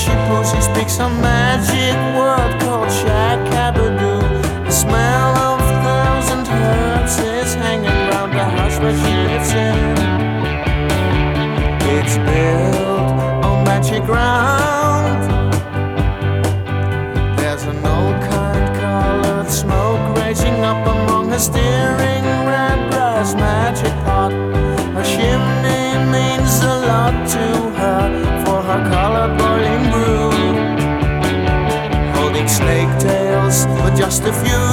she pussy speaks a magic word called Shakabadoo. The smell of 1,000 herbs is hanging round the house where she lives in. It's built on magic ground. There's an old kind-colored smoke rising up among her steering red brass magic pot. Her chimney means a lot to her for her colored boiling brew. Holding snake tails, but just a few.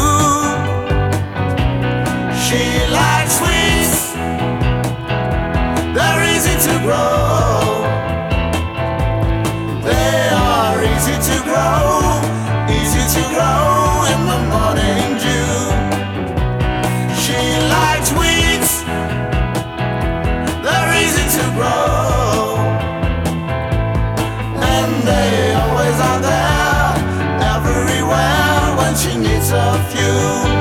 She likes sweets, they're easy to grow. They are easy to grow, easy to grow in the morning dew. She likes weeds, they're easy to grow, and they always are there, everywhere when she needs a few.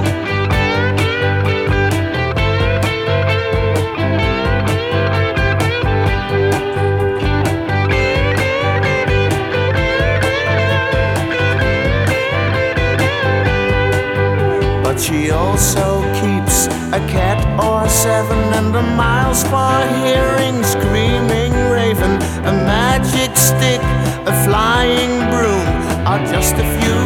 She also keeps a cat or 7 and a miles far hearing screaming raven. A magic stick, a flying broom are just a few